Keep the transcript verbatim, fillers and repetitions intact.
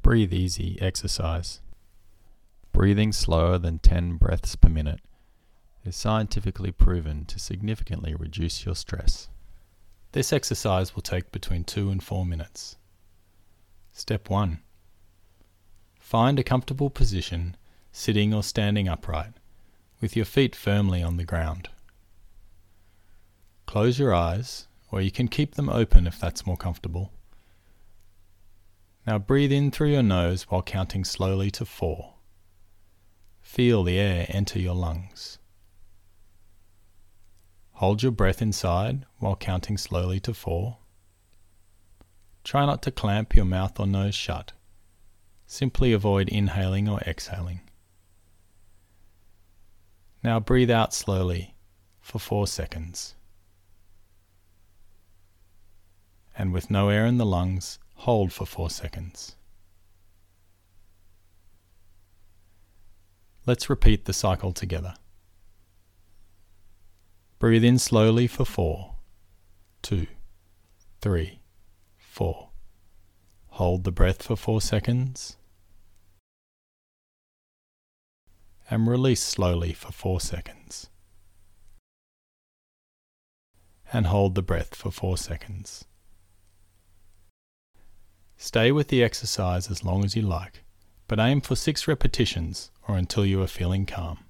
Breathe easy exercise. Breathing slower than ten breaths per minute is scientifically proven to significantly reduce your stress. This exercise will take between two and four minutes. Step one. Find a comfortable position, sitting or standing upright, with your feet firmly on the ground. Close your eyes, or you can keep them open if that's more comfortable. Now breathe in through your nose while counting slowly to four. Feel the air enter your lungs. Hold your breath inside while counting slowly to four. Try not to clamp your mouth or nose shut. Simply avoid inhaling or exhaling. Now breathe out slowly for four seconds. And with no air in the lungs, hold for four seconds. Let's repeat the cycle together. Breathe in slowly for four, two, three, four. Hold the breath for four seconds. And release slowly for four seconds. And hold the breath for four seconds. Stay with the exercise as long as you like, but aim for six repetitions or until you are feeling calm.